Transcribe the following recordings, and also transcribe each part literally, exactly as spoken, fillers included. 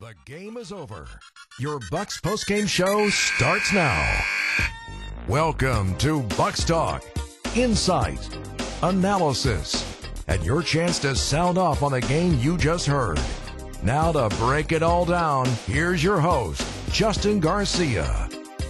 The game is over. Your Bucks postgame show starts now. Welcome to Bucks Talk. Insight, analysis, and your chance to sound off on the game you just heard. Now to break it all down, here's your host, Justin Garcia.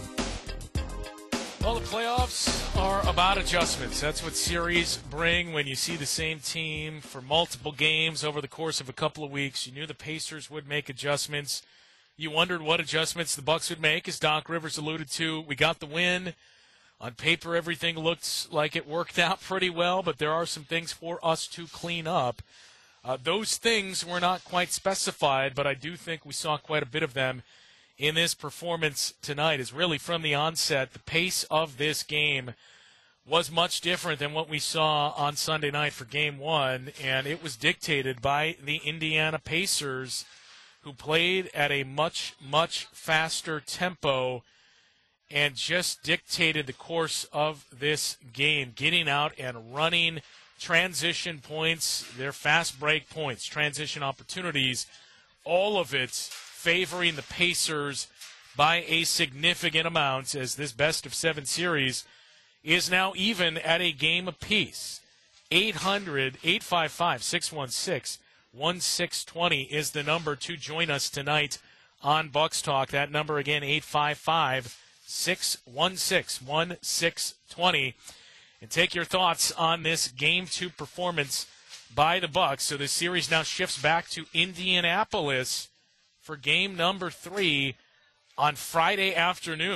Well, the playoffs are about adjustments. That's what series bring when you see the same team for multiple games over the course of a couple of weeks. You knew the Pacers would make adjustments. You wondered what adjustments the Bucks would make, as Doc Rivers alluded to. We got the win. On paper, everything looked like it worked out pretty well, but there are some things for us to clean up. Uh, those things were not quite specified, but I do think we saw quite a bit of them in this performance tonight. Is really from the onset, the pace of this game was much different than what we saw on Sunday night for game one, and it was dictated by the Indiana Pacers, who played at a much, much faster tempo and just dictated the course of this game, getting out and running transition points, their fast break points, transition opportunities, all of it favoring the Pacers by a significant amount, as this best of seven series is now even at a game apiece. eight hundred, eight five five, six one six, one six two zero is the number to join us tonight on Bucks Talk. That number again, eight five five, six one six, one six two zero. And take your thoughts on this game two performance by the Bucks. So the series now shifts back to Indianapolis for game number three on Friday afternoon.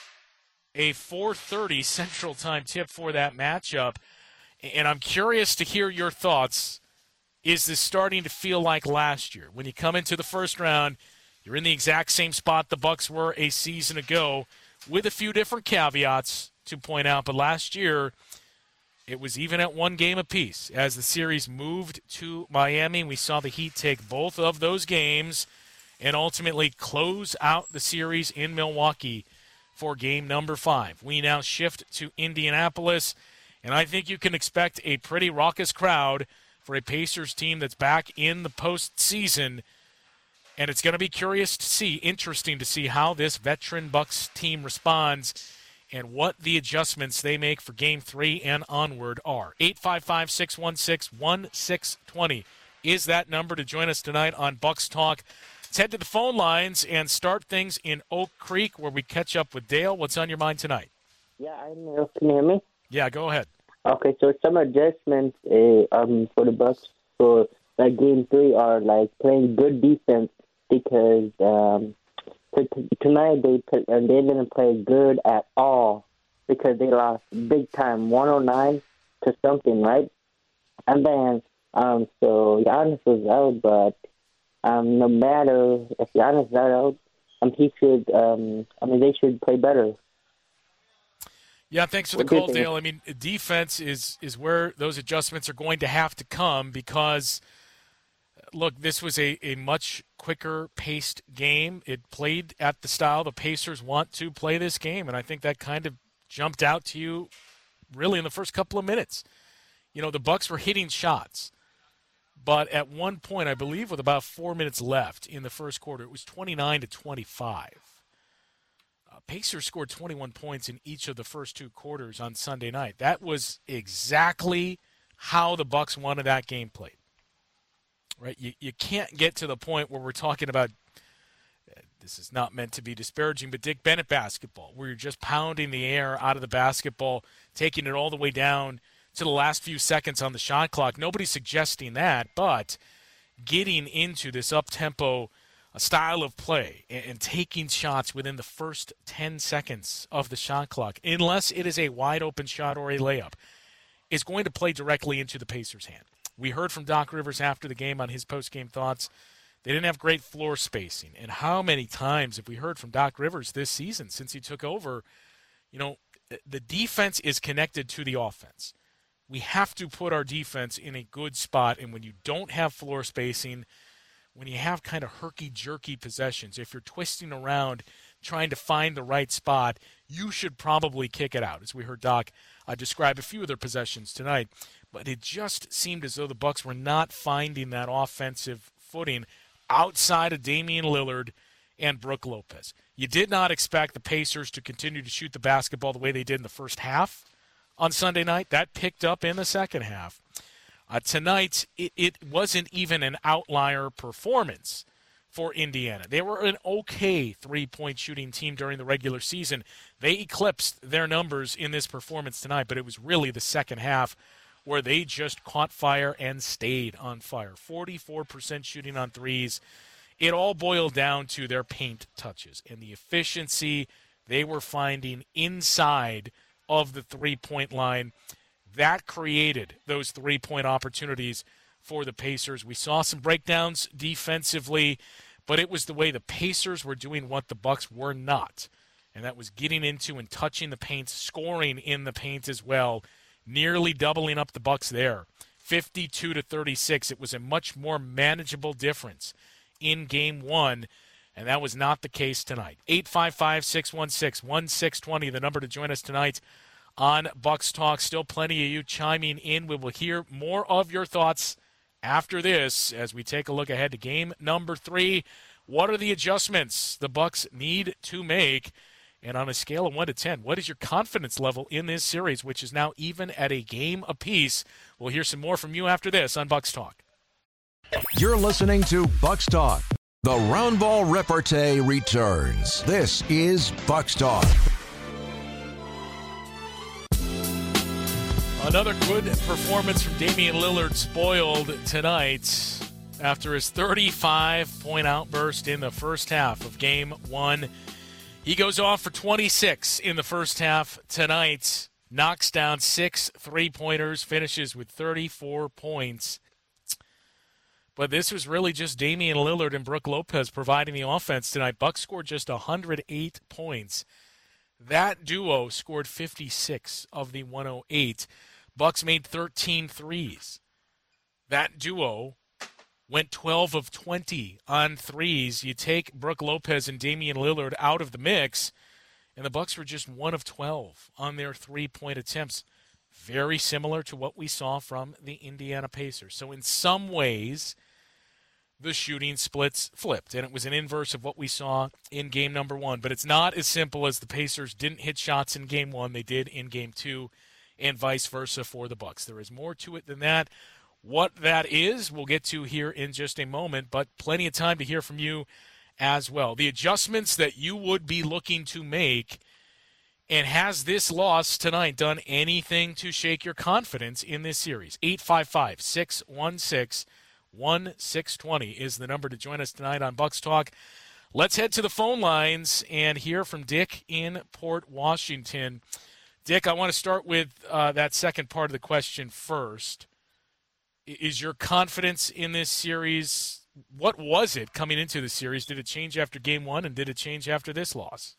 A four thirty Central Time tip for that matchup. And I'm curious to hear your thoughts. Is this starting to feel like last year? When you come into the first round, you're in the exact same spot the Bucks were a season ago, with a few different caveats to point out. But last year, it was even at one game apiece. As the series moved to Miami, we saw the Heat take both of those games and ultimately close out the series in Milwaukee for game number five. We now shift to Indianapolis, and I think you can expect a pretty raucous crowd for a Pacers team that's back in the postseason. And it's going to be curious to see, interesting to see how this veteran Bucks team responds and what the adjustments they make for game three and onward are. eight five five, six one six, one six two zero is that number to join us tonight on Bucks Talk. Let's head to the phone lines and start things in Oak Creek, where we catch up with Dale. What's on your mind tonight? Yeah, I'm Neil. Can you hear me? Yeah, go ahead. Okay, so some adjustments uh, um, for the Bucks for like game three are like playing good defense, because um, t- t- tonight they put, uh, they didn't play good at all, because they lost big time, one oh nine to something, right? And then um, so Giannis was out, but um, no matter if Giannis is out, um, he should. Um, I mean, they should play better. Yeah, thanks for the call, Dale. I mean, defense is is where those adjustments are going to have to come, because, look, this was a, a much quicker paced game. It played at the style the Pacers want to play this game, and I think that kind of jumped out to you really in the first couple of minutes. You know, the Bucks were hitting shots, but at one point, I believe with about four minutes left in the first quarter, it was twenty-nine to twenty-five. Pacers scored twenty-one points in each of the first two quarters on Sunday night. That was exactly how the Bucks wanted that game played. Right? You you can't get to the point where we're talking about, this is not meant to be disparaging, but Dick Bennett basketball, where you're just pounding the air out of the basketball, taking it all the way down to the last few seconds on the shot clock. Nobody's suggesting that, but getting into this up-tempo a style of play and, and taking shots within the first ten seconds of the shot clock, unless it is a wide-open shot or a layup, is going to play directly into the Pacers' hand. We heard from Doc Rivers after the game on his post-game thoughts. They didn't have great floor spacing. And how many times have we heard from Doc Rivers this season since he took over? You know, the defense is connected to the offense. We have to put our defense in a good spot, and when you don't have floor spacing, when you have kind of herky-jerky possessions, if you're twisting around trying to find the right spot, you should probably kick it out, as we heard Doc uh, describe a few of their possessions tonight. But it just seemed as though the Bucks were not finding that offensive footing outside of Damian Lillard and Brook Lopez. You did not expect the Pacers to continue to shoot the basketball the way they did in the first half on Sunday night. That picked up in the second half. Uh, tonight, it, it wasn't even an outlier performance for Indiana. They were an okay three-point shooting team during the regular season. They eclipsed their numbers in this performance tonight, but it was really the second half where they just caught fire and stayed on fire. forty-four percent shooting on threes. It all boiled down to their paint touches and the efficiency they were finding inside of the three-point line. That created those three-point opportunities for the Pacers. We saw some breakdowns defensively, but it was the way the Pacers were doing what the Bucks were not, and that was getting into and touching the paint, scoring in the paint as well, nearly doubling up the Bucks there. fifty-two to thirty-six. It was a much more manageable difference in game one, and that was not the case tonight. eight five five, six one six, one six two zero, the number to join us tonight on Bucks Talk. Still plenty of you chiming in. We will hear more of your thoughts after this as we take a look ahead to game number three. What are the adjustments the Bucks need to make? And on a scale of one to ten, what is your confidence level in this series, which is now even at a game apiece? We'll hear some more from you after this on Bucks Talk. You're listening to Bucks Talk. The Roundball Repartee returns. This is Bucks Talk. Another good performance from Damian Lillard spoiled tonight after his thirty-five point outburst in the first half of game one. He goes off for twenty-six in the first half tonight, knocks down six three-pointers, finishes with thirty-four points. But this was really just Damian Lillard and Brook Lopez providing the offense tonight. Bucks scored just one hundred eight points. That duo scored fifty-six of the one hundred eight. Bucks made thirteen threes. That duo went twelve of twenty on threes. You take Brook Lopez and Damian Lillard out of the mix, and the Bucks were just one of twelve on their three-point attempts. Very similar to what we saw from the Indiana Pacers. So in some ways, the shooting splits flipped, and it was an inverse of what we saw in game number one. But it's not as simple as the Pacers didn't hit shots in game one. They did in game two, and vice versa for the Bucks. There is more to it than that. What that is, we'll get to here in just a moment, but plenty of time to hear from you as well. The adjustments that you would be looking to make, and has this loss tonight done anything to shake your confidence in this series? eight five five, six one six, one six two zero is the number to join us tonight on Bucks Talk. Let's head to the phone lines and hear from Dick in Port Washington. Dick, I want to start with uh, that second part of the question first. Is your confidence in this series, what was it coming into the series? Did it change after game one, and did it change after this loss?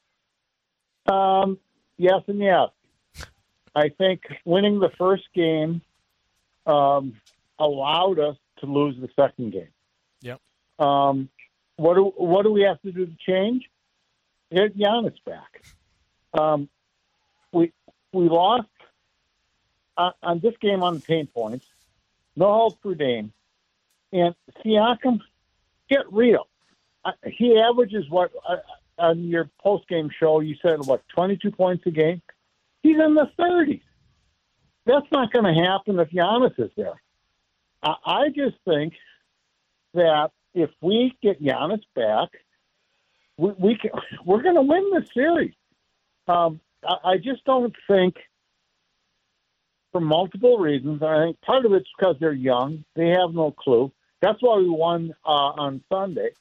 Um, yes and yes. I think winning the first game um, allowed us to lose the second game. Yep. Um, what do what do we have to do to change? Get Giannis back. Um, we we lost on, on this game on the paint points. No hold for Dame. And Siakam, get real. Uh, he averages what uh, on your post-game show, you said, what, twenty-two points a game? He's in the thirties. That's not going to happen if Giannis is there. I, I just think that if we get Giannis back, we, we can, we're going to win this series. Um, I, I just don't think, for multiple reasons, I think part of it's because they're young. They have no clue. That's why we won uh, on Sunday.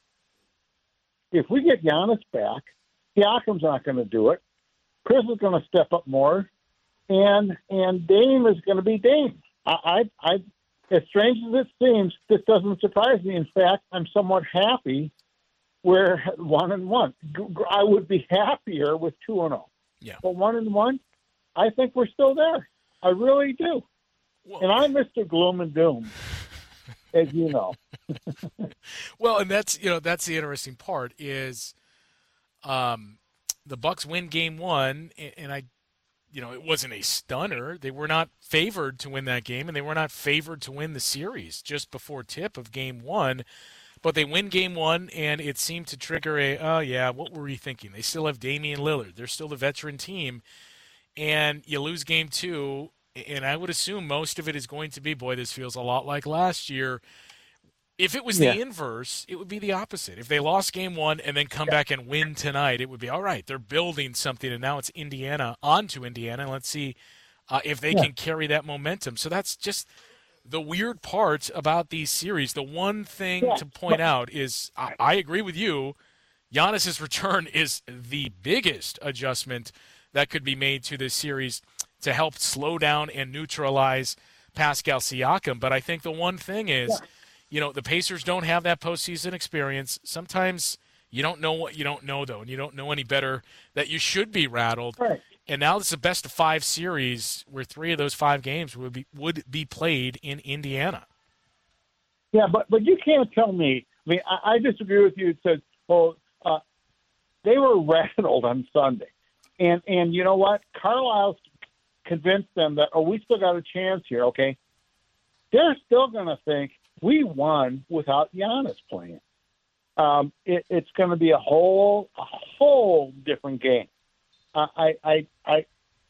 If we get Giannis back, Siakam's not going to do it. Chris is going to step up more, and and Dame is going to be Dame. I, I, I, as strange as it seems, this doesn't surprise me. In fact, I'm somewhat happy we're one and one. I would be happier with two and zero. Yeah. But one and one, I think we're still there. I really do. Well, and I'm Mister Gloom and Doom, as you know. Well, and that's you know that's the interesting part is, um, the Bucks win game one, and, and I, you know, it wasn't a stunner. They were not favored to win that game, and they were not favored to win the series just before tip of game one. But they win game one, and it seemed to trigger a, oh, yeah, what were we thinking? They still have Damian Lillard. They're still the veteran team. And you lose game two, and I would assume most of it is going to be, boy, this feels a lot like last year. If it was the Yeah. inverse, it would be the opposite. If they lost game one and then come yeah. back and win tonight, it would be, all right, they're building something, and now it's Indiana onto Indiana, and let's see uh, if they yeah. can carry that momentum. So that's just the weird part about these series. The one thing yeah. to point out is I, I agree with you. Giannis's return is the biggest adjustment that could be made to this series to help slow down and neutralize Pascal Siakam. But I think the one thing is, yeah. you know, the Pacers don't have that postseason experience. Sometimes you don't know what you don't know, though, and you don't know any better that you should be rattled. Right. And now it's a best of five series where three of those five games would be would be played in Indiana. Yeah, but but you can't tell me. I mean, I, I disagree with you. It says, well, uh, they were rattled on Sunday, and and you know what? Carlisle convinced them that, oh, we still got a chance here. Okay, they're still going to think we won without Giannis playing. Um, it, it's going to be a whole a whole different game. I, I, I,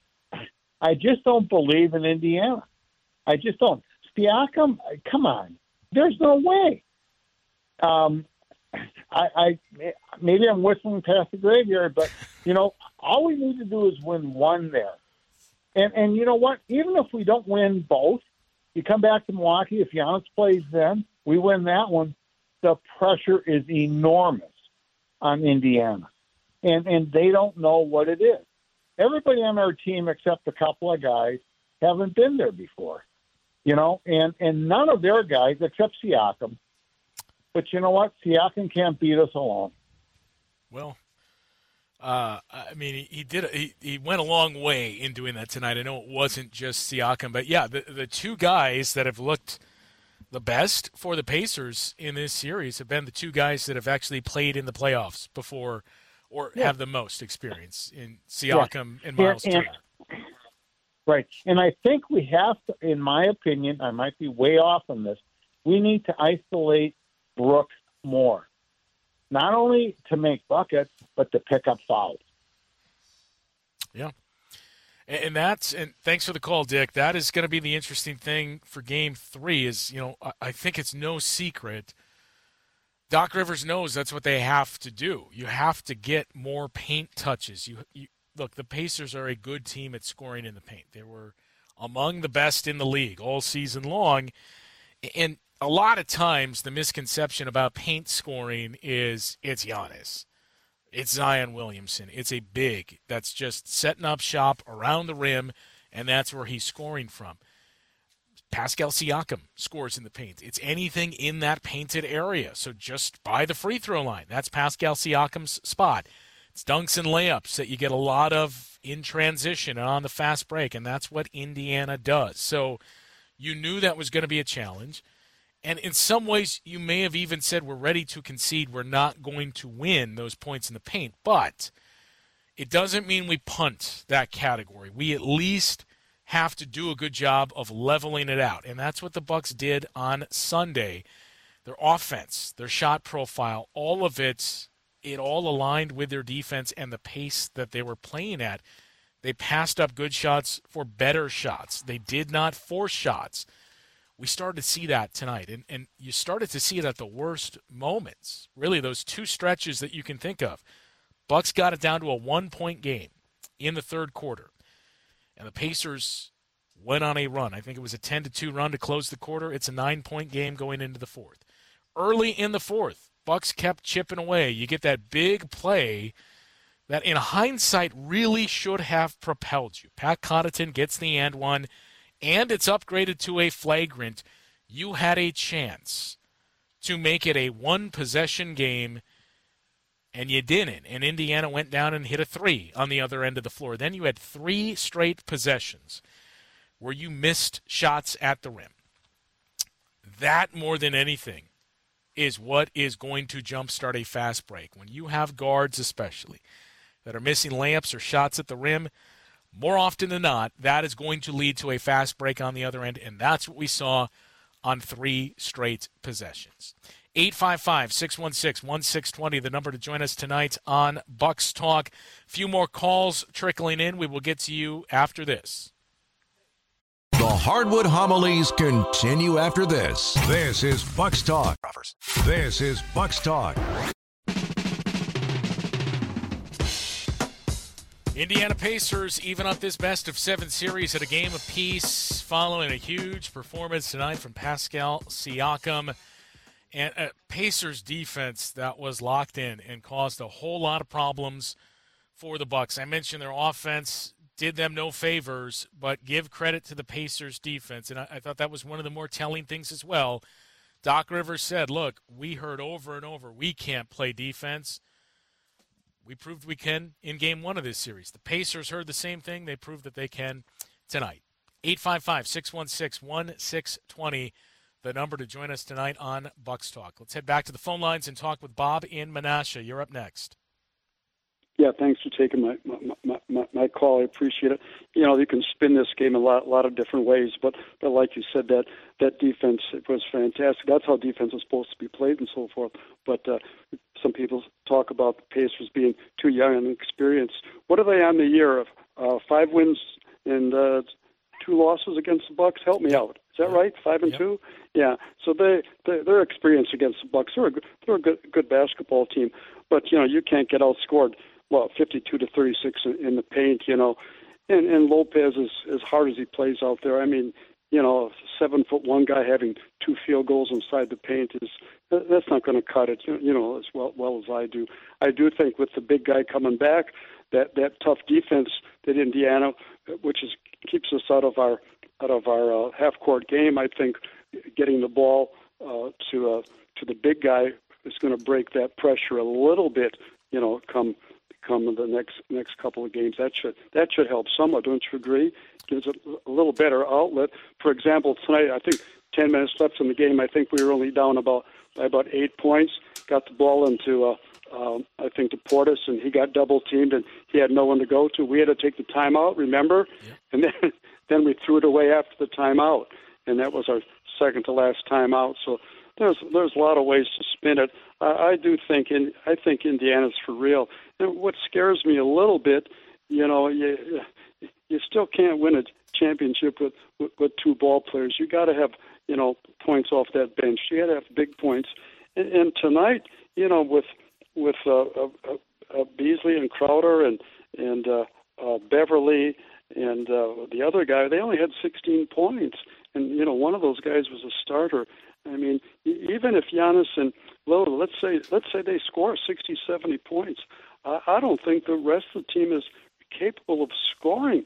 I just don't believe in Indiana. I just don't. Siakam, come on. There's no way. Um, I, I maybe I'm whistling past the graveyard, but you know, all we need to do is win one there. And and you know what? Even if we don't win both, you come back to Milwaukee. If Giannis plays, then we win that one. The pressure is enormous on Indiana. And and they don't know what it is. Everybody on our team, except a couple of guys, haven't been there before, you know. And, and none of their guys, except Siakam. But you know what? Siakam can't beat us alone. Well, uh, I mean, he, he did. He, he went a long way in doing that tonight. I know it wasn't just Siakam, but yeah, the the two guys that have looked the best for the Pacers in this series have been the two guys that have actually played in the playoffs before. Or yeah. have the most experience in Siakam yeah. and Miles and, Turner. And, right. And I think we have to, in my opinion, I might be way off on this, we need to isolate Brooks more. Not only to make buckets, but to pick up fouls. Yeah. And, and that's, and thanks for the call, Dick. That is going to be the interesting thing for game three is, you know, I, I think it's no secret Doc Rivers knows that's what they have to do. You have to get more paint touches. You, you look, the Pacers are a good team at scoring in the paint. They were among the best in the league all season long. And a lot of times the misconception about paint scoring is it's Giannis. It's Zion Williamson. It's a big that's just setting up shop around the rim, and that's where he's scoring from. Pascal Siakam scores in the paint. It's anything in that painted area. So just by the free throw line, that's Pascal Siakam's spot. It's dunks and layups that you get a lot of in transition and on the fast break, and that's what Indiana does. So you knew that was going to be a challenge. And in some ways, you may have even said we're ready to concede. We're not going to win those points in the paint. But it doesn't mean we punt that category. We at least have to do a good job of leveling it out. And that's what the Bucks did on Sunday. Their offense, their shot profile, all of it, it all aligned with their defense and the pace that they were playing at. They passed up good shots for better shots. They did not force shots. We started to see that tonight. And, and you started to see it at the worst moments. Really, those two stretches that you can think of. Bucks got it down to a one-point game in the third quarter. And the Pacers went on a run. I think it was a ten to two run to close the quarter. It's a nine-point game going into the fourth. Early in the fourth, Bucks kept chipping away. You get that big play that in hindsight really should have propelled you. Pat Connaughton gets the and one, and it's upgraded to a flagrant. You had a chance to make it a one-possession game, and you didn't. And Indiana went down and hit a three on the other end of the floor. Then you had three straight possessions where you missed shots at the rim. That, more than anything, is what is going to jumpstart a fast break. When you have guards especially that are missing layups or shots at the rim, more often than not, that is going to lead to a fast break on the other end, and that's what we saw on three straight possessions. eight five five, six one six, one six two zero, the number to join us tonight on Bucks Talk. A few more calls trickling in. We will get to you after this. The Hardwood Homilies continue after this. This is Bucks Talk. This is Bucks Talk. Indiana Pacers even up this best of seven series at a game apiece following a huge performance tonight from Pascal Siakam. And a Pacers defense that was locked in and caused a whole lot of problems for the Bucks. I mentioned their offense did them no favors, but give credit to the Pacers defense. And I, I thought that was one of the more telling things as well. Doc Rivers said, look, we heard over and over, we can't play defense. We proved we can in game one of this series. The Pacers heard the same thing. They proved that they can tonight. eight five five, six one six, one six two zero, the number to join us tonight on Bucks Talk. Let's head back to the phone lines and talk with Bob in Menasha. You're up next. Yeah, thanks for taking my, my my my call. I appreciate it. You know, you can spin this game a lot lot of different ways, but but like you said, that that defense was fantastic. That's how defense is supposed to be played and so forth. But uh, some people talk about the Pacers being too young and inexperienced. What are they on the year of? Uh, five wins and uh, two losses against the Bucks. Help me out. Is that right? Five and yep. two. Yeah. So they, they they're experienced against the Bucks. They're a good, they're a good good basketball team. But you know, you can't get outscored. Well, fifty-two to thirty-six in the paint, you know, and and Lopez is as hard as he plays out there. I mean, you know, a seven foot one guy having two field goals inside the paint is that's not going to cut it, you know, as well well as I do. I do think with the big guy coming back, that that tough defense that Indiana, which is keeps us out of our out of our uh, half court game. I think getting the ball uh, to uh, to the big guy is going to break that pressure a little bit. You know, come. come the next next couple of games. That should that should help somewhat, don't you agree? Gives it a little better outlet. For example, tonight, I think ten minutes left in the game, I think we were only down about by about eight points. Got the ball into, uh, um, I think, to Portis, and he got double-teamed, and he had no one to go to. We had to take the timeout, remember? Yeah. And then, then we threw it away after the timeout, and that was our second-to-last timeout. So there's there's a lot of ways to spin it. Uh, I do think in I think Indiana's for real. And what scares me a little bit, you know, you you still can't win a championship with with, with two ball players. You got to have, you know, points off that bench. You got to have big points. And, and tonight, you know, with with uh, uh, uh, Beasley and Crowder and and uh, uh, Beverly and uh, the other guy, they only had sixteen points. And you know, one of those guys was a starter. I mean, even if Giannis and Lillard, let's say let's say they score sixty, seventy points, I, I don't think the rest of the team is capable of scoring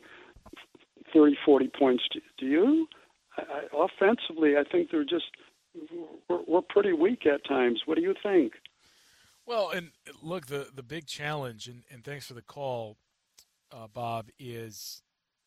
thirty, forty points. Do, do you? I, I, offensively, I think they're just we're, we're pretty weak at times. What do you think? Well, and look, the the big challenge, and, and thanks for the call, uh, Bob, is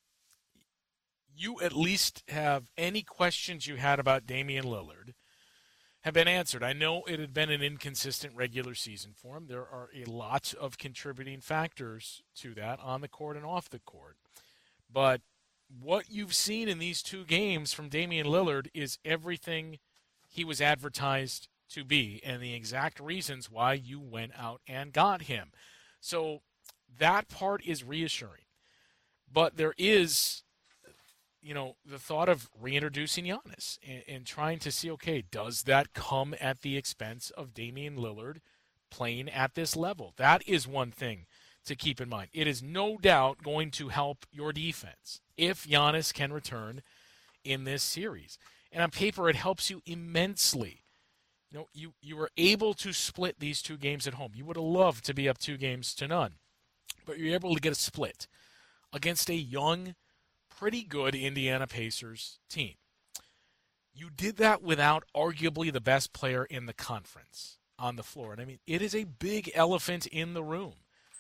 you at least have any questions you had about Damian Lillard have been answered. I know it had been an inconsistent regular season for him. There are a lot of contributing factors to that on the court and off the court. But what you've seen in these two games from Damian Lillard is everything he was advertised to be and the exact reasons why you went out and got him. So that part is reassuring. But there is, you know, the thought of reintroducing Giannis and, and trying to see, okay, does that come at the expense of Damian Lillard playing at this level? That is one thing to keep in mind. It is no doubt going to help your defense if Giannis can return in this series. And on paper, it helps you immensely. You know, you, you were able to split these two games at home. You would have loved to be up two games to none. But you're able to get a split against a young, pretty good Indiana Pacers team. You did that without arguably the best player in the conference on the floor. And I mean, it is a big elephant in the room.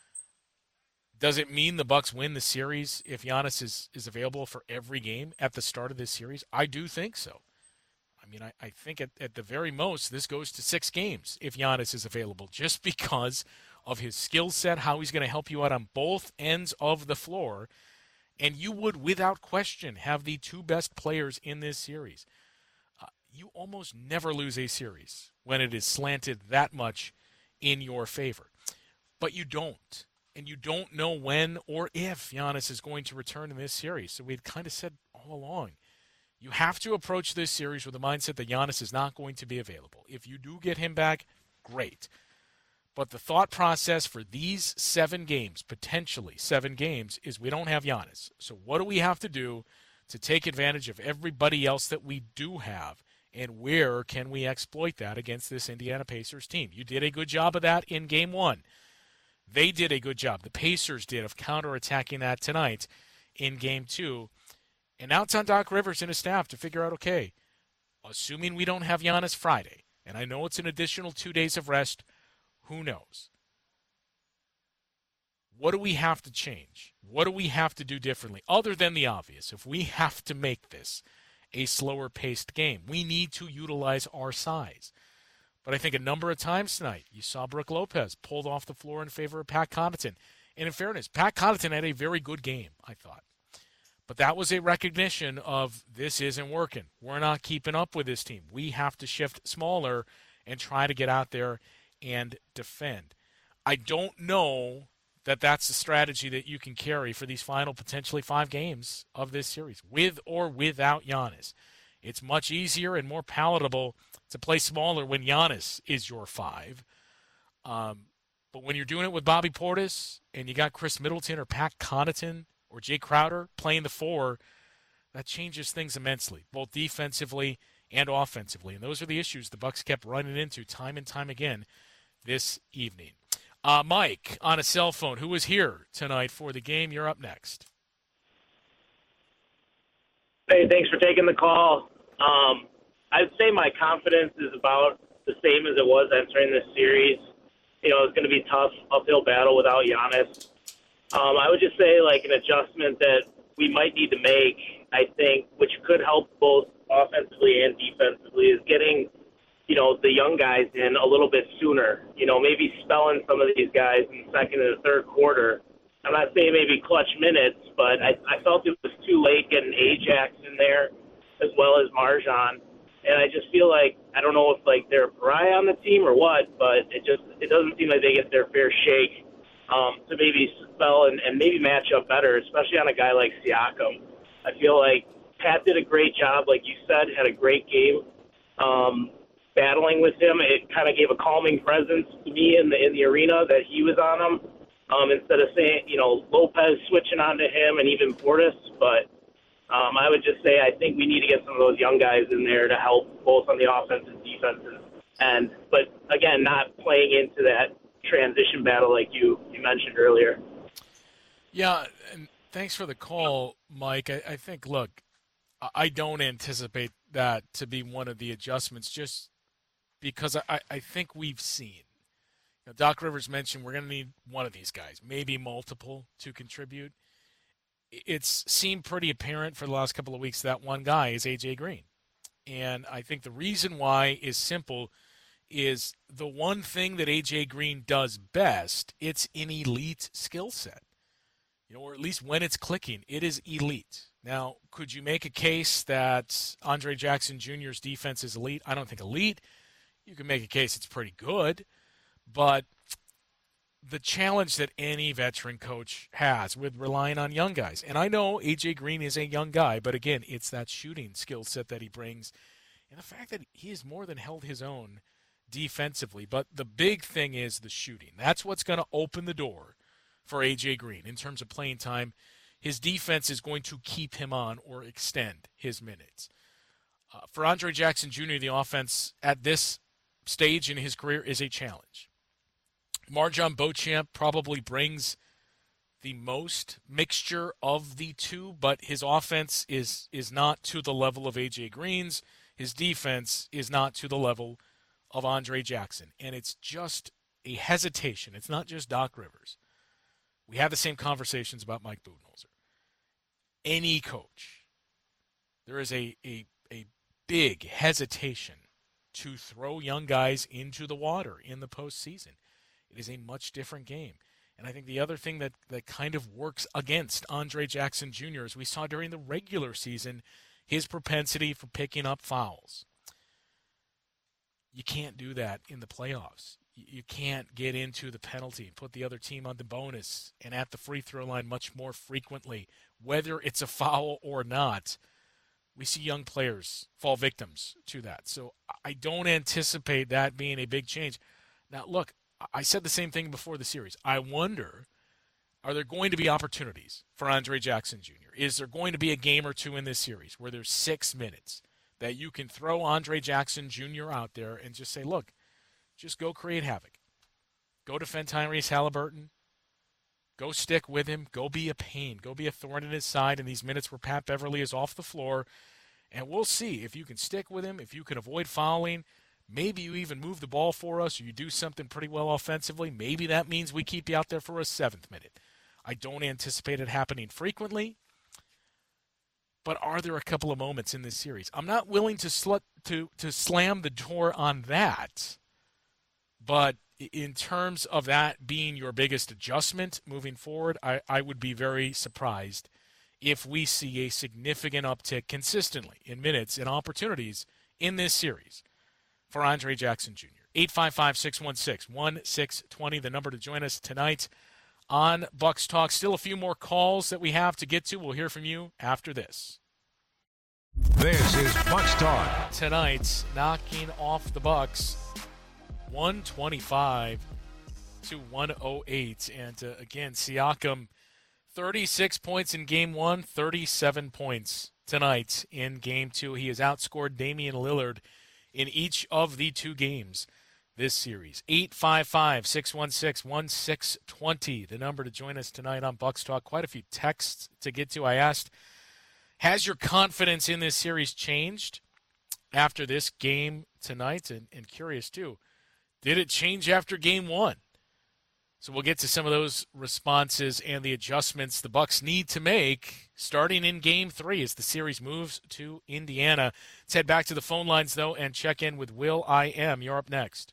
Does it mean the Bucks win the series if Giannis is, is available for every game at the start of this series? I do think so. I mean, I, I think at, at the very most, this goes to six games if Giannis is available, just because of his skill set, how he's going to help you out on both ends of the floor. And you would, without question, have the two best players in this series. Uh, you almost never lose a series when it is slanted that much in your favor. But you don't. And you don't know when or if Giannis is going to return in this series. So we had kind of said all along, you have to approach this series with the mindset that Giannis is not going to be available. If you do get him back, great. But the thought process for these seven games, potentially seven games, is we don't have Giannis. So what do we have to do to take advantage of everybody else that we do have? And where can we exploit that against this Indiana Pacers team? You did a good job of that in game one. They did a good job. The Pacers did of counterattacking that tonight in game two. And now it's on Doc Rivers and his staff to figure out, okay, assuming we don't have Giannis Friday, and I know it's an additional two days of rest, who knows? What do we have to change? What do we have to do differently? Other than the obvious, if we have to make this a slower-paced game, we need to utilize our size. But I think a number of times tonight, you saw Brook Lopez pulled off the floor in favor of Pat Connaughton. And in fairness, Pat Connaughton had a very good game, I thought. But that was a recognition of this isn't working. We're not keeping up with this team. We have to shift smaller and try to get out there and defend. I don't know that that's the strategy that you can carry for these final potentially five games of this series, with or without Giannis. It's much easier and more palatable to play smaller when Giannis is your five. Um, but when you're doing it with Bobby Portis and you got Chris Middleton or Pat Connaughton or Jay Crowder playing the four, that changes things immensely, both defensively and offensively. And those are the issues the Bucks kept running into time and time again this evening. Uh, Mike, on a cell phone, who was here tonight for the game, you're up next. Hey, thanks for taking the call. Um, I'd say my confidence is about the same as it was entering this series. You know, it's going to be a tough uphill battle without Giannis. Um, I would just say, like, an adjustment that we might need to make, I think, which could help both offensively and defensively, is getting, you know, the young guys in a little bit sooner. You know, maybe spelling some of these guys in the second and the third quarter. I'm not saying maybe clutch minutes, but I, I felt it was too late getting Ajax in there as well as Marjan. And I just feel like, I don't know if, like, they're a pariah on the team or what, but it just it doesn't seem like they get their fair shake um, to maybe spell and, and maybe match up better, especially on a guy like Siakam. I feel like Pat did a great job, like you said, had a great game um, battling with him. It kind of gave a calming presence to me in the in the arena that he was on him, um, instead of saying, you know, Lopez switching on to him and even Portis. But um, I would just say I think we need to get some of those young guys in there to help both on the offense and defense. And but again, not playing into that transition battle like you, you mentioned earlier. Yeah, and thanks for the call, Mike. I, I think, look, I don't anticipate that to be one of the adjustments just because I, I think we've seen. You know, Doc Rivers mentioned we're going to need one of these guys, maybe multiple, to contribute. It's seemed pretty apparent for the last couple of weeks that one guy is A J Green. And I think the reason why is simple is the one thing that A J Green does best, it's an elite skill set. You know, or at least when it's clicking, it is elite. Now, could you make a case that Andre Jackson Junior's defense is elite? I don't think elite. You can make a case it's pretty good. But the challenge that any veteran coach has with relying on young guys, and I know A J Green is a young guy, but again, it's that shooting skill set that he brings and the fact that he has more than held his own defensively. But the big thing is the shooting. That's what's going to open the door for A J Green in terms of playing time. His defense is going to keep him on or extend his minutes. Uh, for Andre Jackson Junior, the offense at this stage in his career is a challenge. Marjon Beauchamp probably brings the most mixture of the two, but his offense is is not to the level of A J Green's. His defense is not to the level of Andre Jackson. And it's just a hesitation. It's not just Doc Rivers. We have the same conversations about Mike Budenholzer. Any coach, there is a, a, a big hesitation to throw young guys into the water in the postseason. It is a much different game. And I think the other thing that, that kind of works against Andre Jackson Junior, as we saw during the regular season, his propensity for picking up fouls. You can't do that in the playoffs. You can't get into the penalty, put the other team on the bonus, and at the free throw line much more frequently, whether it's a foul or not. We see young players fall victims to that. So I don't anticipate that being a big change. Now, look, I said the same thing before the series. I wonder, are there going to be opportunities for Andre Jackson Junior? Is there going to be a game or two in this series where there's six minutes that you can throw Andre Jackson Junior out there and just say, look, just go create havoc. Go defend Tyrese Halliburton. Go stick with him. Go be a pain. Go be a thorn in his side in these minutes where Pat Beverly is off the floor. And we'll see if you can stick with him, if you can avoid fouling. Maybe you even move the ball for us or you do something pretty well offensively. Maybe that means we keep you out there for a seventh minute. I don't anticipate it happening frequently. But are there a couple of moments in this series? I'm not willing to sl- to to slam the door on that. But in terms of that being your biggest adjustment moving forward, I, I would be very surprised if we see a significant uptick consistently in minutes and opportunities in this series for Andre Jackson Junior eight five five, six one six, one six two zero, the number to join us tonight on Bucks Talk. Still a few more calls that we have to get to. We'll hear from you after this. This is Bucks Talk. Tonight, knocking off the Bucks, one twenty-five to one oh eight. And uh, again, Siakam, thirty-six points in game one, thirty-seven points tonight in game two. He has outscored Damian Lillard in each of the two games this series. eight five five, six one six, one six two zero, the number to join us tonight on Bucks Talk. Quite a few texts to get to. I asked, has your confidence in this series changed after this game tonight? And, and curious, too, did it change after game one? So we'll get to some of those responses and the adjustments the Bucks need to make starting in game three as the series moves to Indiana. Let's head back to the phone lines, though, and check in with Will I Am. You're up next.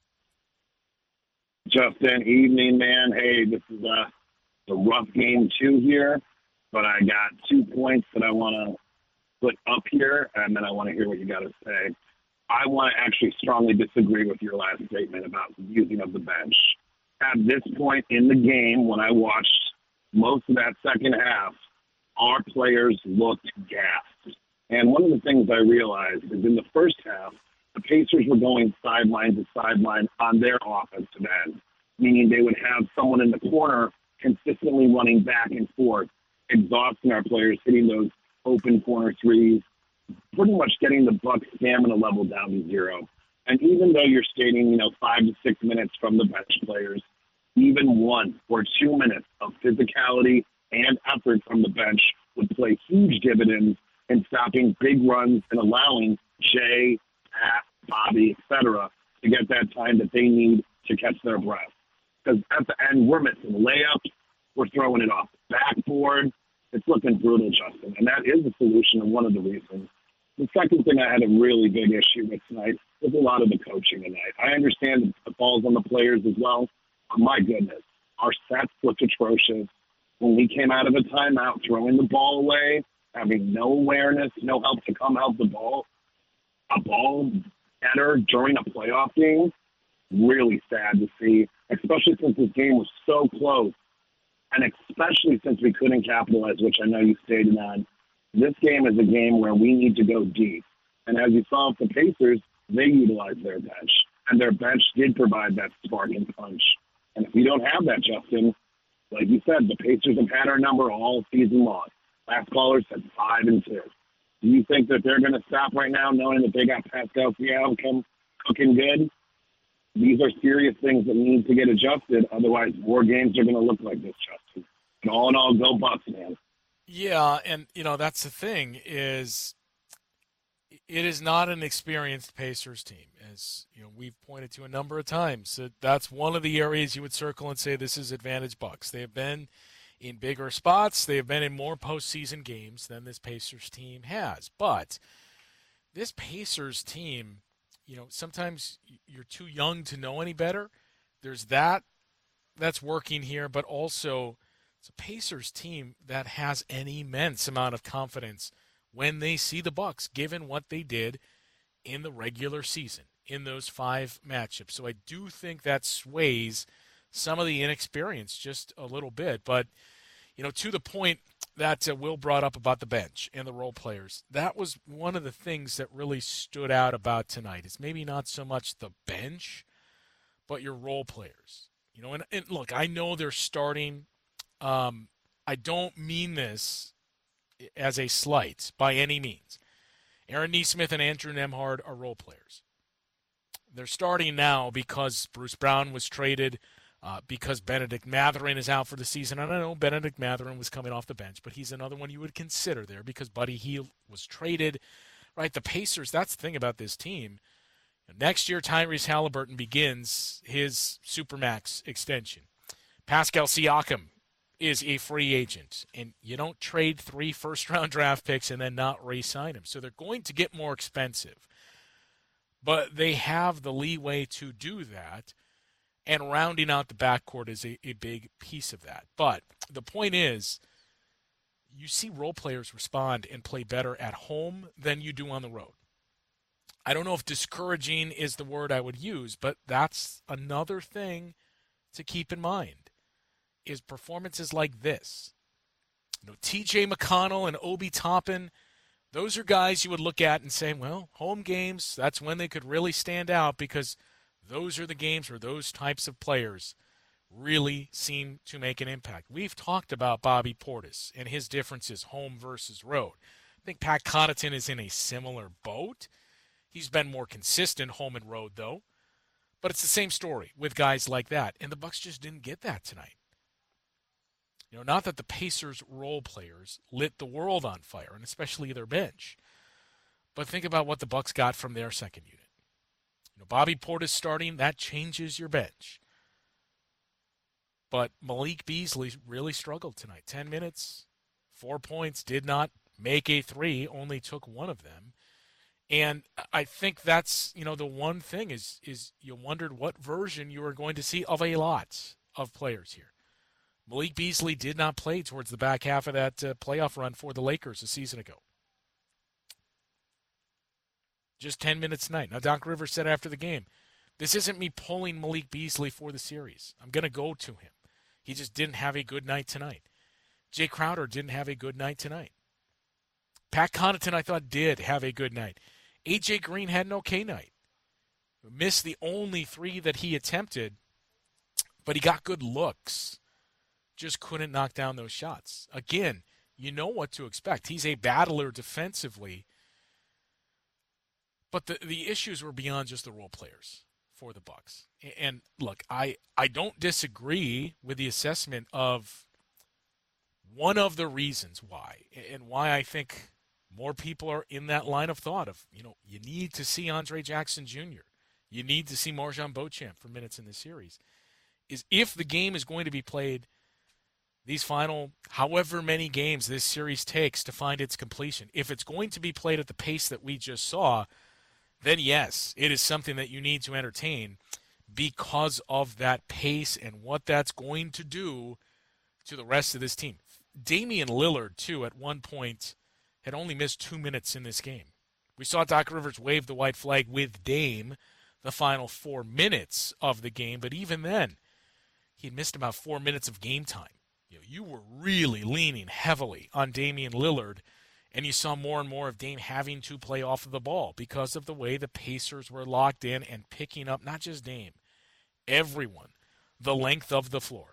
Justin, evening, man. Hey, this is a, a rough game two here, but I got two points that I want to put up here, and then I want to hear what you got to say. I want to actually strongly disagree with your last statement about the using of the bench. At this point in the game, when I watched most of that second half, our players looked gassed. And one of the things I realized is in the first half, the Pacers were going sideline to sideline on their offensive end, meaning they would have someone in the corner consistently running back and forth, exhausting our players, hitting those open corner threes, pretty much getting the Bucks stamina level down to zero. And even though you're skating, you know, five to six minutes from the bench players, even one or two minutes of physicality and effort from the bench would play huge dividends in stopping big runs and allowing Jay, Pat, Bobby, et cetera, to get that time that they need to catch their breath. Because at the end, we're missing layups, we're throwing it off the backboard. It's looking brutal, Justin, and that is the solution and one of the reasons. The second thing I had a really big issue with tonight was a lot of the coaching tonight. I understand the falls on the players as well, but my goodness, our sets looked atrocious. When we came out of a timeout, throwing the ball away, having no awareness, no help to come help the ball, a ball getter during a playoff game, really sad to see, especially since this game was so close, and especially since we couldn't capitalize, which I know you stated on. This game is a game where we need to go deep. And as you saw with the Pacers, they utilized their bench. And their bench did provide that spark and punch. And if we don't have that, Justin, like you said, the Pacers have had our number all season long. Last caller said five and two. Do you think that they're going to stop right now knowing that they got Pascal Siakam cooking good? These are serious things that need to get adjusted. Otherwise, more games are going to look like this, Justin. And all in all, go Bucks, man. Yeah, and, you know, that's the thing is it is not an experienced Pacers team. As, you know, we've pointed to a number of times. That that's one of the areas you would circle and say this is advantage Bucks. They have been in bigger spots. They have been in more postseason games than this Pacers team has. But this Pacers team, you know, sometimes you're too young to know any better. There's that that's working here, but also it's a Pacers team that has an immense amount of confidence when they see the Bucks, given what they did in the regular season. in those five matchups. So I do think that sways some of the inexperience just a little bit. But, you know, to the point that uh, Will brought up about the bench and the role players, that was one of the things that really stood out about tonight. Is maybe not so much the bench, but your role players. You know, and, and look, I know they're starting. Um, I don't mean this as a slight by any means. Aaron Nesmith and Andrew Nembhard are role players. They're starting now because Bruce Brown was traded, uh, because Benedict Mathurin is out for the season. And I know Benedict Mathurin was coming off the bench, but he's another one you would consider there because Buddy Hield was traded. Right, the Pacers, that's the thing about this team. Next year, Tyrese Halliburton begins his Supermax extension. Pascal Siakam is a free agent, and you don't trade three first-round draft picks and then not re-sign him. So they're going to get more expensive. But they have the leeway to do that, and rounding out the backcourt is a, a big piece of that. But the point is, you see role players respond and play better at home than you do on the road. I don't know if discouraging is the word I would use, but that's another thing to keep in mind, is performances like this. You know, T J McConnell and Obi Toppin, those are guys you would look at and say, well, home games, that's when they could really stand out because those are the games where those types of players really seem to make an impact. We've talked about Bobby Portis and his differences home versus road. I think Pat Connaughton is in a similar boat. He's been more consistent home and road, though. But it's the same story with guys like that. And the Bucks just didn't get that tonight. You know, not that the Pacers' role players lit the world on fire, and especially their bench. But think about what the Bucks got from their second unit. You know, Bobby Portis starting, that changes your bench. But Malik Beasley really struggled tonight. Ten minutes, four points, did not make a three, only took one of them. And I think that's, you know, the one thing is is you wondered what version you were going to see of a lot of players here. Malik Beasley did not play towards the back half of that uh, playoff run for the Lakers a season ago. Just ten minutes tonight. Now, Doc Rivers said after the game, this isn't me pulling Malik Beasley for the series. I'm going to go to him. He just didn't have a good night tonight. Jay Crowder didn't have a good night tonight. Pat Connaughton, I thought, did have a good night. A J Green had an okay night. Missed the only three that he attempted, but he got good looks. Just couldn't knock down those shots. Again, you know what to expect. He's a battler defensively, but the, the issues were beyond just the role players for the Bucks. And look, I, I don't disagree with the assessment of one of the reasons why, and why I think more people are in that line of thought of, you know, you need to see Andre Jackson Junior You need to see Marjan Beauchamp for minutes in this series. Is if the game is going to be played these final however many games this series takes to find its completion, if it's going to be played at the pace that we just saw, then yes, it is something that you need to entertain because of that pace and what that's going to do to the rest of this team. Damian Lillard, too, at one point had only missed two minutes in this game. We saw Doc Rivers wave the white flag with Dame the final four minutes of the game, but even then, he had missed about four minutes of game time. You know, you were really leaning heavily on Damian Lillard, and you saw more and more of Dame having to play off of the ball because of the way the Pacers were locked in and picking up not just Dame, everyone, the length of the floor.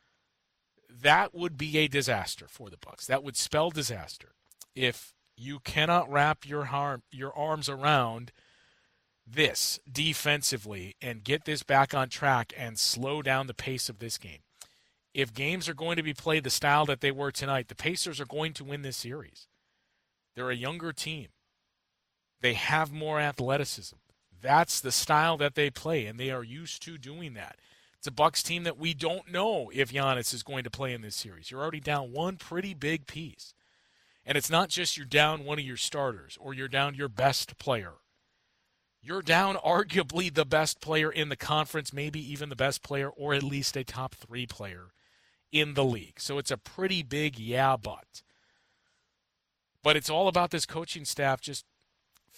That would be a disaster for the Bucks. That would spell disaster if you cannot wrap your arm, your arms around this defensively and get this back on track and slow down the pace of this game. If games are going to be played the style that they were tonight, the Pacers are going to win this series. They're a younger team. They have more athleticism. That's the style that they play, and they are used to doing that. It's a Bucks team that we don't know if Giannis is going to play in this series. You're already down one pretty big piece. And it's not just you're down one of your starters or you're down your best player. You're down arguably the best player in the conference, maybe even the best player or at least a top three player in the league. So it's a pretty big yeah but. But it's all about this coaching staff just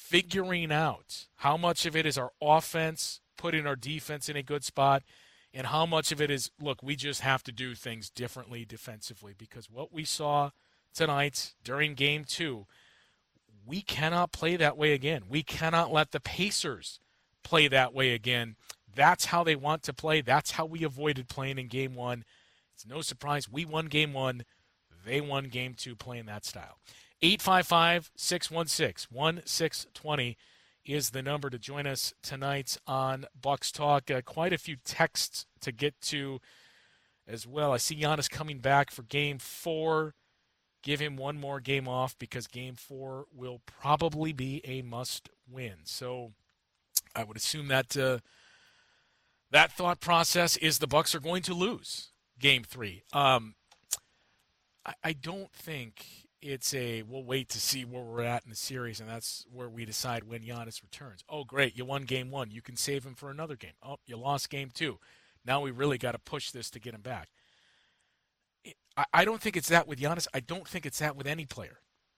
figuring out how much of it is our offense putting our defense in a good spot and how much of it is, look, we just have to do things differently defensively, because what we saw tonight during game two, we cannot play that way again. We cannot let the Pacers play that way again. That's how they want to play. That's how we avoided playing in game one. It's no surprise we won game one. They won game two playing that style. eight five five, six one six, one six two zero is the number to join us tonight on Bucks Talk. Uh, quite a few texts to get to as well. I see Giannis coming back for game four. Give him one more game off because game four will probably be a must-win. So I would assume that uh, that thought process is the Bucks are going to lose game three. Um, I, I don't think it's a we'll wait to see where we're at in the series, and that's where we decide when Giannis returns. Oh, great, you won game one. You can save him for another game. Oh, you lost game two. Now we really got to push this to get him back. It, I, I don't think it's that with Giannis. I don't think it's that with any player.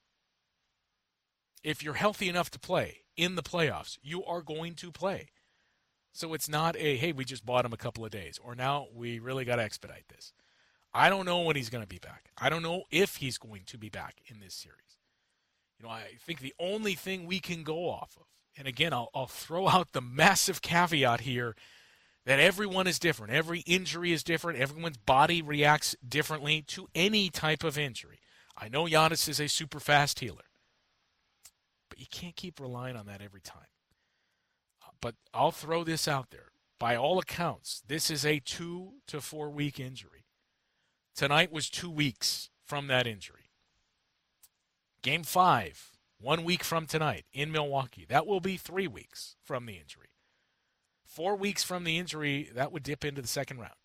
If you're healthy enough to play in the playoffs, you are going to play. So it's not a, hey, we just bought him a couple of days, or now we really got to expedite this. I don't know when he's going to be back. I don't know if he's going to be back in this series. You know, I think the only thing we can go off of, and again, I'll, I'll throw out the massive caveat here that everyone is different. Every injury is different. Everyone's body reacts differently to any type of injury. I know Giannis is a super fast healer, but you can't keep relying on that every time. Uh, but I'll throw this out there. By all accounts, this is a two to four week injury. Tonight was two weeks from that injury. Game five, one week from tonight in Milwaukee. That will be three weeks from the injury. Four weeks from the injury, that would dip into the second round.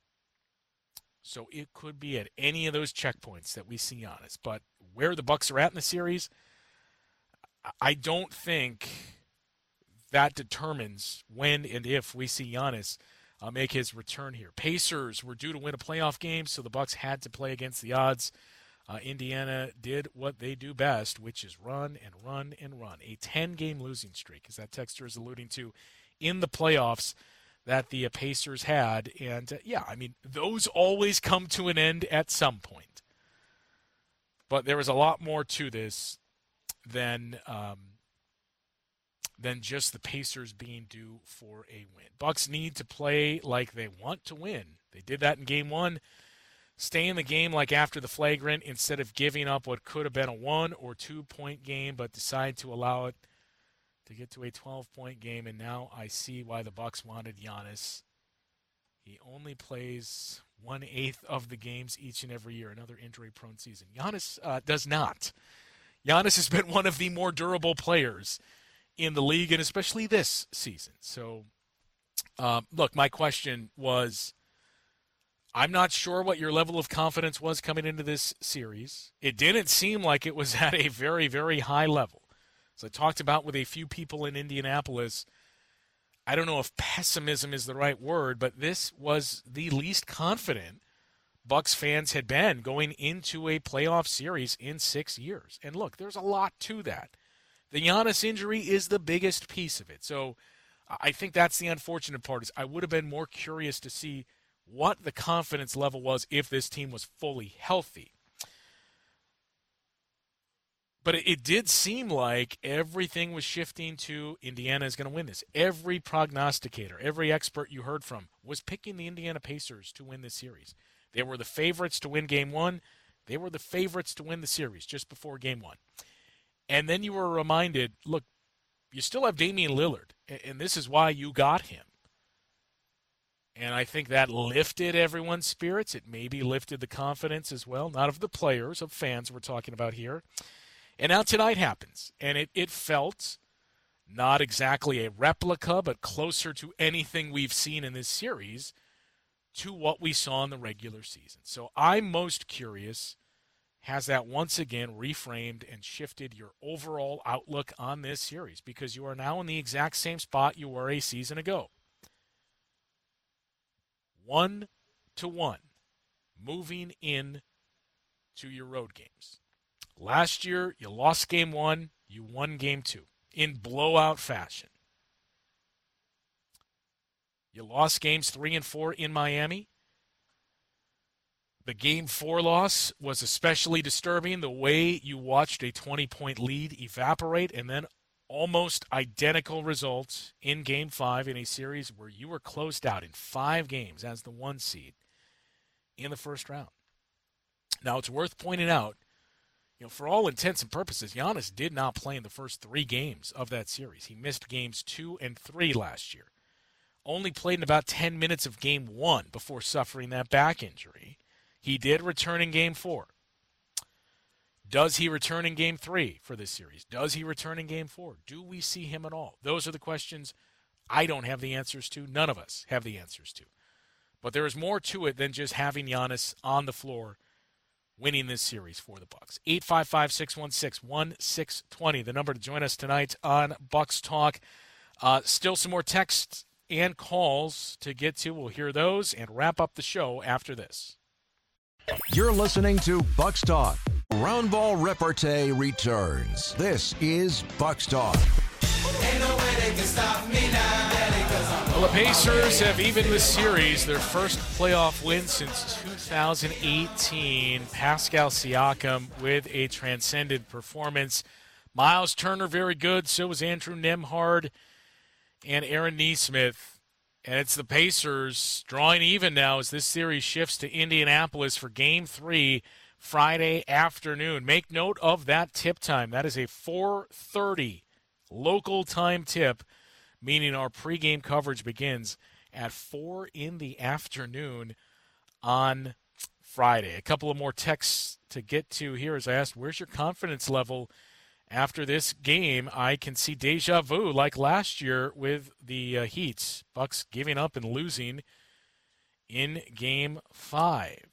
So it could be at any of those checkpoints that we see Giannis. But where the Bucks are at in the series, I don't think that determines when and if we see Giannis Uh, make his return here. Pacers were due to win a playoff game, so the Bucks had to play against the odds. Uh, Indiana did what they do best, which is run and run and run. A ten-game losing streak, as that texter is alluding to, in the playoffs that the uh, Pacers had. And, uh, yeah, I mean, those always come to an end at some point. But there was a lot more to this than um, than just the Pacers being due for a win. Bucks need to play like they want to win. They did that in game one. Stay in the game like after the flagrant instead of giving up what could have been a one or two point game, but decide to allow it to get to a twelve point game. And now I see why the Bucks wanted Giannis. He only plays one-eighth of the games each and every year, another injury-prone season. Giannis uh, does not. Giannis has been one of the more durable players in the league, and especially this season. So, um, look, my question was, I'm not sure what your level of confidence was coming into this series. It didn't seem like it was at a very, very high level. So I talked about with a few people in Indianapolis, I don't know if pessimism is the right word, but this was the least confident Bucks fans had been going into a playoff series in six years. And look, there's a lot to that. The Giannis injury is the biggest piece of it. So I think that's the unfortunate part. Is I would have been more curious to see what the confidence level was if this team was fully healthy. But it, it did seem like everything was shifting to Indiana is going to win this. Every prognosticator, every expert you heard from was picking the Indiana Pacers to win this series. They were the favorites to win game one. They were the favorites to win the series just before game one. And then you were reminded, look, you still have Damian Lillard, and this is why you got him. And I think that lifted everyone's spirits. It maybe lifted the confidence as well, not of the players, of fans we're talking about here. And now tonight happens, and it, it felt not exactly a replica, but closer to anything we've seen in this series to what we saw in the regular season. So I'm most curious, has that once again reframed and shifted your overall outlook on this series? Because you are now in the exact same spot you were a season ago. One to one, moving in to your road games. Last year, you lost game one, you won game two. in blowout fashion. You lost games three and four in Miami. The game four loss was especially disturbing, the way you watched a twenty-point lead evaporate and then almost identical results in game five in a series where you were closed out in five games as the one seed in the first round. Now, it's worth pointing out, you know, for all intents and purposes, Giannis did not play in the first three games of that series. He missed games two and three last year. Only played in about ten minutes of game one before suffering that back injury. He did return in game four. Does he return in game three for this series? Does he return in game four? Do we see him at all? Those are the questions I don't have the answers to. None of us have the answers to. But there is more to it than just having Giannis on the floor winning this series for the Bucks. eight five five, six one six, one six two zero, the number to join us tonight on Bucks Talk. Uh, still some more texts and calls to get to. We'll hear those and wrap up the show after this. You're listening to Bucks Talk. Round ball repartee returns. This is Bucks Talk. Ain't no way they can stop me now, Daddy, 'cause I'm Well, the Pacers have evened the series, their first playoff win since two thousand eighteen. Pascal Siakam with a transcendent performance. Miles Turner very good, so was Andrew Nembhard and Aaron Nesmith. And it's the Pacers drawing even now as this series shifts to Indianapolis for Game three Friday afternoon. Make note of that tip time. That is a four thirty local time tip, meaning our pregame coverage begins at four in the afternoon on Friday. A couple of more texts to get to here as I asked, where's your confidence level after this game? I can see deja vu like last year with the uh, Heats. Bucks giving up and losing in game five.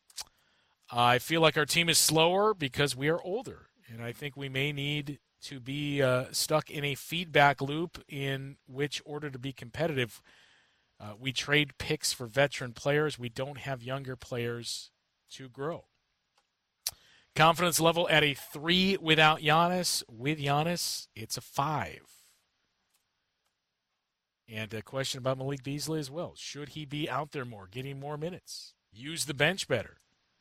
I feel like our team is slower because we are older, and I think we may need to be uh, stuck in a feedback loop in which order to be competitive. Uh, we trade picks for veteran players. We don't have younger players to grow. Confidence level at a three without Giannis. With Giannis, it's a five. And a question about Malik Beasley as well. Should he be out there more, getting more minutes? Use the bench better.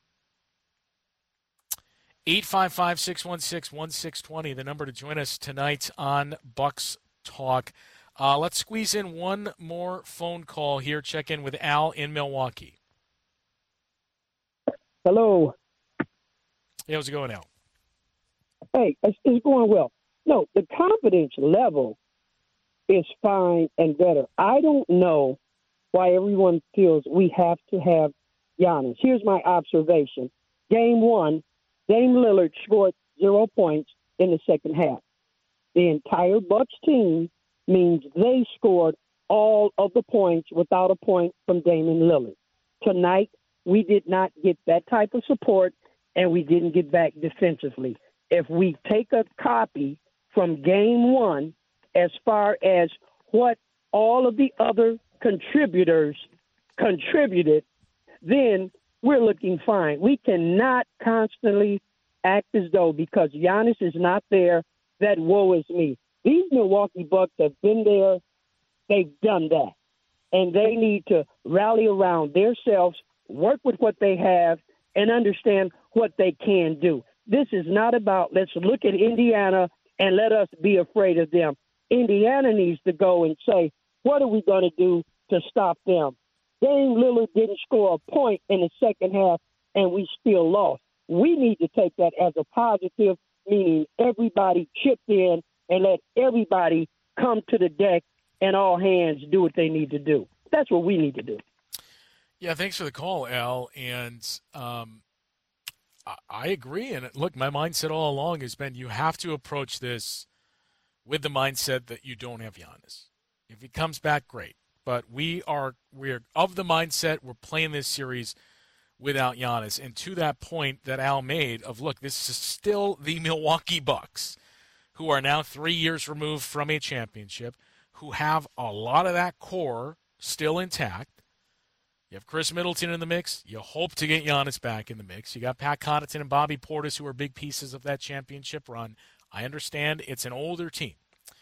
eight five five, six one six, one six two zero, the number to join us tonight on Bucks Talk. Uh, let's squeeze in one more phone call here. Check in with Al in Milwaukee. Hello. Hey, how's it going, Al? Hey, it's, it's going well. No, the confidence level is fine and better. I don't know why everyone feels we have to have Giannis. Here's my observation. Game one, Dame Lillard scored zero points in the second half. The entire Bucks team means they scored all of the points without a point from Damian Lillard. Tonight, we did not get that type of support, and we didn't get back defensively. If we take a copy from game one as far as what all of the other contributors contributed, then we're looking fine. We cannot constantly act as though because Giannis is not there, that woe is me. These Milwaukee Bucks have been there. They've done that. And they need to rally around themselves, work with what they have, and understand what they can do. This is not about let's look at Indiana and let us be afraid of them. Indiana needs to go and say, what are we going to do to stop them? Dame Lillard didn't score a point in the second half, and we still lost. We need to take that as a positive, meaning everybody chipped in and let everybody come to the deck and all hands do what they need to do. That's what we need to do. Yeah, thanks for the call, Al. And um, I, I agree. And look, my mindset all along has been you have to approach this with the mindset that you don't have Giannis. If he comes back, great. But we are we're of the mindset we're playing this series without Giannis. And to that point that Al made of, look, this is still the Milwaukee Bucks, who are now three years removed from a championship, who have a lot of that core still intact. You have Chris Middleton in the mix. You hope to get Giannis back in the mix. You got Pat Connaughton and Bobby Portis, who are big pieces of that championship run. I understand it's an older team.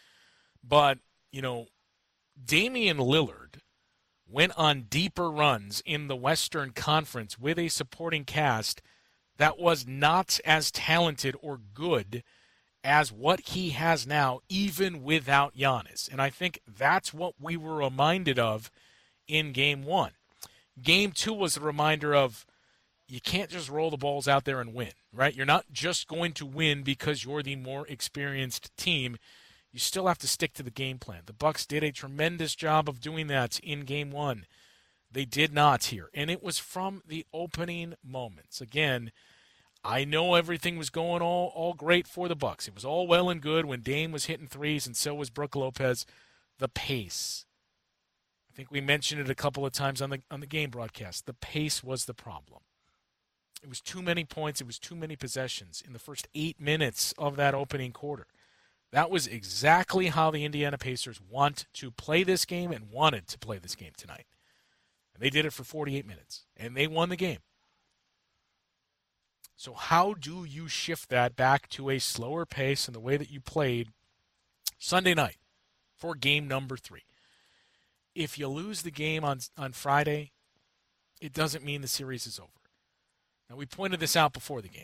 But, you know, Damian Lillard went on deeper runs in the Western Conference with a supporting cast that was not as talented or good as what he has now, even without Giannis. And I think that's what we were reminded of in Game one. Game two was a reminder of you can't just roll the balls out there and win, right? You're not just going to win because you're the more experienced team. You still have to stick to the game plan. The Bucks did a tremendous job of doing that in Game one. They did not here, and it was from the opening moments. Again, I know everything was going all, all great for the Bucks. It was all well and good when Dame was hitting threes, and so was Brook Lopez. The pace. I think we mentioned it a couple of times on the on the game broadcast. The pace was the problem. It was too many points. It was too many possessions in the first eight minutes of that opening quarter. That was exactly how the Indiana Pacers want to play this game and wanted to play this game tonight. And they did it for forty-eight minutes, and they won the game. So how do you shift that back to a slower pace in the way that you played Sunday night for game number three? If you lose the game on, on Friday, it doesn't mean the series is over. Now, we pointed this out before the game.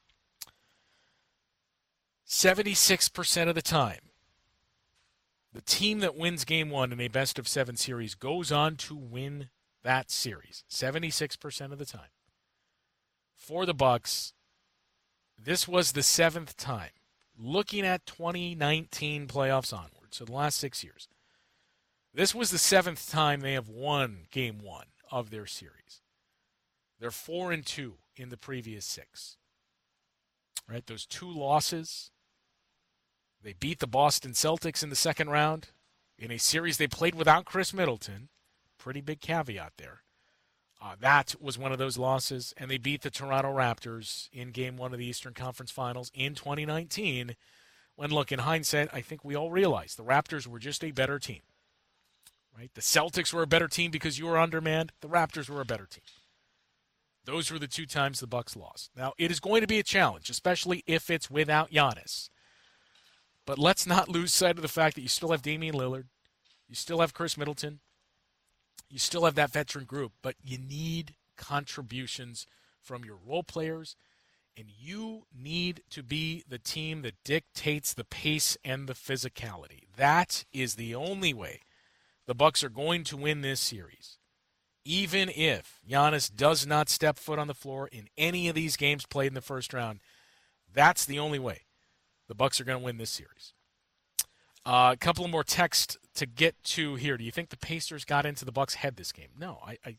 seventy-six percent of the time, the team that wins game one in a best-of-seven series goes on to win that series. seventy-six percent of the time. For the Bucks, this was the seventh time. Looking at twenty nineteen playoffs onward, so the last six years, this was the seventh time they have won game one of their series. They're four and two in the previous six. Right, those two losses. They beat the Boston Celtics in the second round in a series they played without Chris Middleton. Pretty big caveat there. Uh, that was one of those losses, and they beat the Toronto Raptors in game one of the Eastern Conference Finals in twenty nineteen, when, look, in hindsight, I think we all realized the Raptors were just a better team. Right? The Celtics were a better team because you were undermanned. The Raptors were a better team. Those were the two times the Bucks lost. Now, it is going to be a challenge, especially if it's without Giannis. But let's not lose sight of the fact that you still have Damian Lillard. You still have Chris Middleton. You still have that veteran group, but you need contributions from your role players, and you need to be the team that dictates the pace and the physicality. That is the only way the Bucks are going to win this series. Even if Giannis does not step foot on the floor in any of these games played in the first round, that's the only way the Bucks are going to win this series. Uh, a couple of more texts to get to here. Do you think the Pacers got into the Bucks' head this game? No. I, I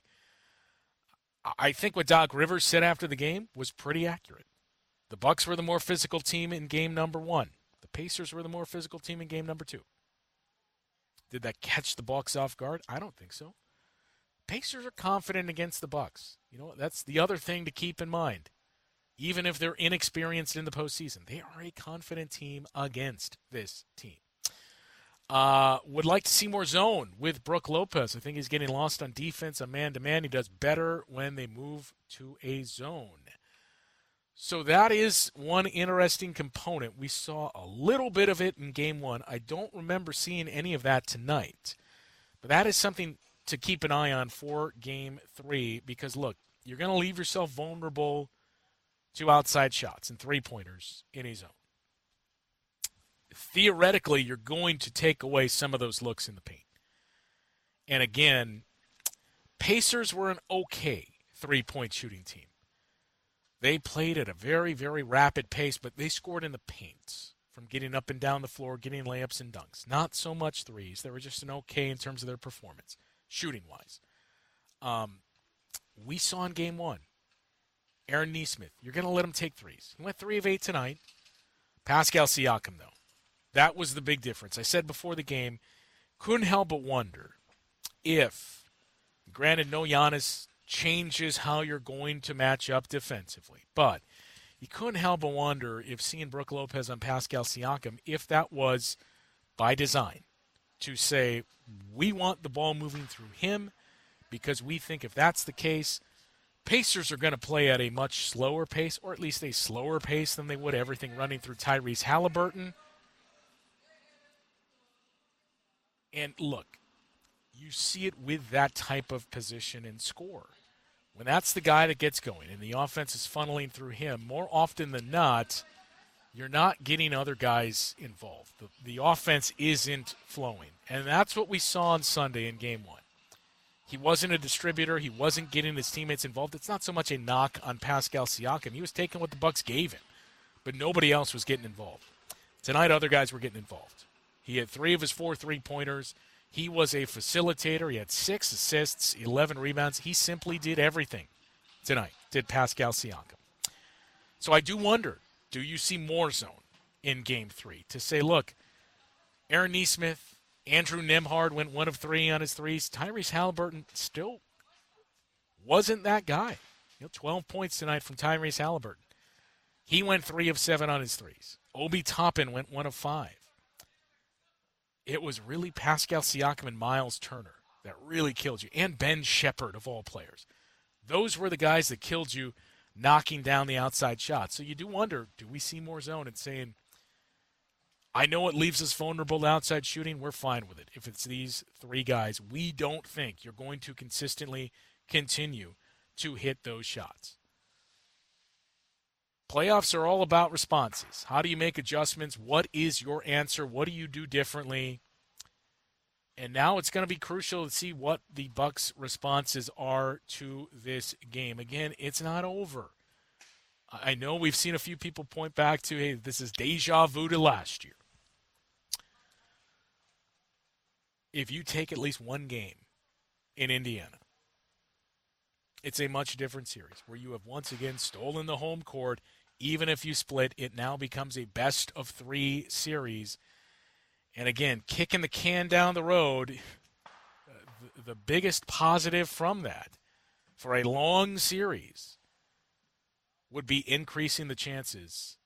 I think what Doc Rivers said after the game was pretty accurate. The Bucks were the more physical team in game number one. The Pacers were the more physical team in game number two. Did that catch the Bucks off guard? I don't think so. Pacers are confident against the Bucks. You know, that's the other thing to keep in mind. Even if they're inexperienced in the postseason, they are a confident team against this team. Uh, would like to see more zone with Brook Lopez. I think he's getting lost on defense, on man-to-man. He does better when they move to a zone. So that is one interesting component. We saw a little bit of it in game one. I don't remember seeing any of that tonight. But that is something to keep an eye on for game three because, look, you're going to leave yourself vulnerable to outside shots and three-pointers in a zone. Theoretically, you're going to take away some of those looks in the paint. And again, Pacers were an okay three-point shooting team. They played at a very, very rapid pace, but they scored in the paint from getting up and down the floor, getting layups and dunks. Not so much threes. They were just an okay in terms of their performance, shooting-wise. Um, we saw in game one, Aaron Nesmith, you're going to let him take threes. He went three of eight tonight. Pascal Siakam, though. That was the big difference. I said before the game, couldn't help but wonder if, granted, no Giannis changes how you're going to match up defensively, but you couldn't help but wonder if seeing Brook Lopez on Pascal Siakam, if that was by design, to say, we want the ball moving through him because we think if that's the case, Pacers are going to play at a much slower pace, or at least a slower pace than they would everything running through Tyrese Halliburton. And look, you see it with that type of position and score. When that's the guy that gets going and the offense is funneling through him, more often than not, you're not getting other guys involved. The, the offense isn't flowing. And that's what we saw on Sunday in game one. He wasn't a distributor. He wasn't getting his teammates involved. It's not so much a knock on Pascal Siakam. He was taking what the Bucks gave him, but nobody else was getting involved. Tonight, other guys were getting involved. He had three of his four three-pointers. He was a facilitator. He had six assists, eleven rebounds. He simply did everything tonight, did Pascal Siakam. So I do wonder, do you see more zone in game three to say, look, Aaron Nesmith, Andrew Nembhard went one of three on his threes. Tyrese Halliburton still wasn't that guy. You know, twelve points tonight from Tyrese Halliburton. He went three of seven on his threes. Obi Toppin went one of five. It was really Pascal Siakam and Miles Turner that really killed you, and Ben Shepherd of all players. Those were the guys that killed you, knocking down the outside shots. So you do wonder, do we see more zone? And saying, I know it leaves us vulnerable to outside shooting. We're fine with it. If it's these three guys, we don't think you're going to consistently continue to hit those shots. Playoffs are all about responses. How do you make adjustments? What is your answer? What do you do differently? And now it's going to be crucial to see what the Bucks' responses are to this game. Again, it's not over. I know we've seen a few people point back to, hey, this is deja vu to last year. If you take at least one game in Indiana, it's a much different series where you have once again stolen the home court. Even if you split, it now becomes a best of three series. And again, kicking the can down the road, uh, the, the biggest positive from that for a long series would be increasing the chances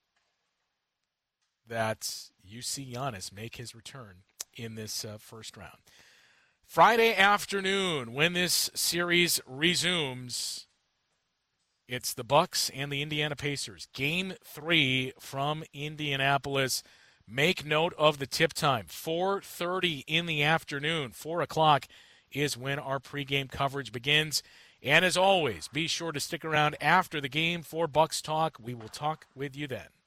that you see Giannis make his return in this uh, first round. Friday afternoon, when this series resumes, it's the Bucks and the Indiana Pacers. Game three from Indianapolis. Make note of the tip time. four thirty in the afternoon. four o'clock is when our pregame coverage begins. And as always, be sure to stick around after the game for Bucks Talk. We will talk with you then.